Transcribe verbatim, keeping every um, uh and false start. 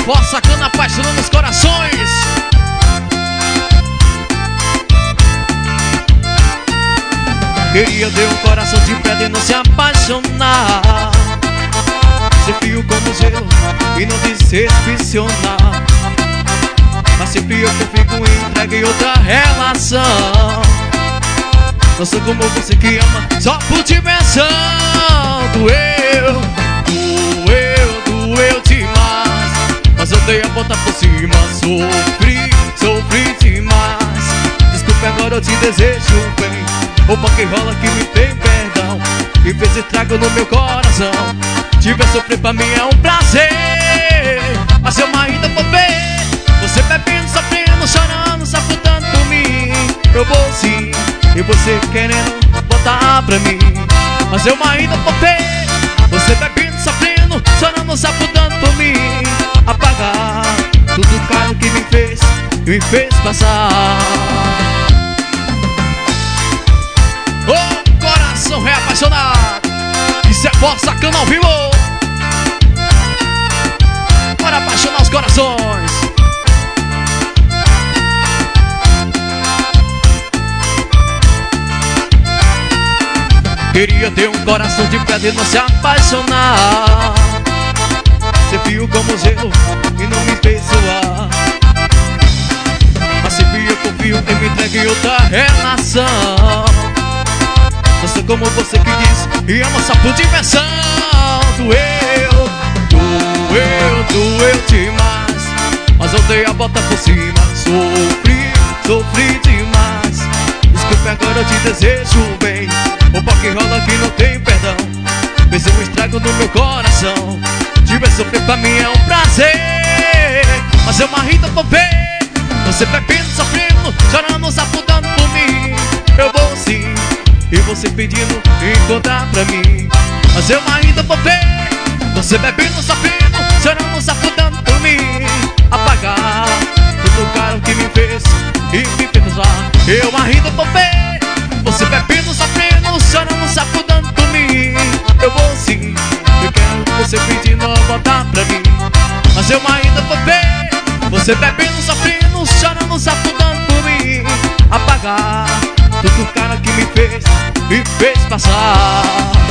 Cepó sacando, apaixonando os corações. Queria ter um coração de pedra e não se apaixonar, ser frio como gelo e não decepcionar. Mas sempre eu que fico entregue em outra relação. Não sou como você que ama só por diversão. Doeu, doeu, doeu demais, mas eu dei a volta por cima. Sofri, sofri demais. Desculpe, agora eu te desejo bem. O que rola que me tem perdão e fez estrago no meu coração. Tive a sofrer, pra mim é um prazer, mas eu ainda vou ver você bebendo, sofrendo, chorando, safudando por mim. Eu vou sim, e você querendo botar pra mim, mas eu ainda vou ver você bebendo, sofrendo, chorando, safudando por mim. Apagar tudo o caro que me fez e me fez passar. Oh, coração reapaixonado, isso é voz sacando ao vivo. Para apaixonar os corações. Queria ter um coração de pedra e não se apaixonar, ser frio como gelo e não me fez suar. Mas sempre eu confio e me entregue em outra relação. Não sou como você que diz e ama só por diversão. Doeu, doeu, doeu demais, mas eu dei a volta por cima. Sofri, sofri demais. Desculpe, agora eu te desejo bem. O pó que rola que não tem perdão fez um estrago no meu coração. Tive a sofrer, pra mim é um prazer, mas eu ainda vou ver você bebendo, sofrendo, chorando, safudando por mim. Eu vou sim, e você pedindo encontrar pra mim, mas eu ainda vou ver você bebendo, sofrendo, chorando, safudando por mim. Apagar tudo o caro que me fez e me fez lá. Eu ainda vou ver você bebendo, sofrendo, chorando, safudando por mim. Eu vou sim, eu quero você pedindo voltar pra mim, mas eu ainda vou ver você bebendo, sofrendo, chorando, safudando por mim. Apagar tudo o cara que me fez, me fez passar.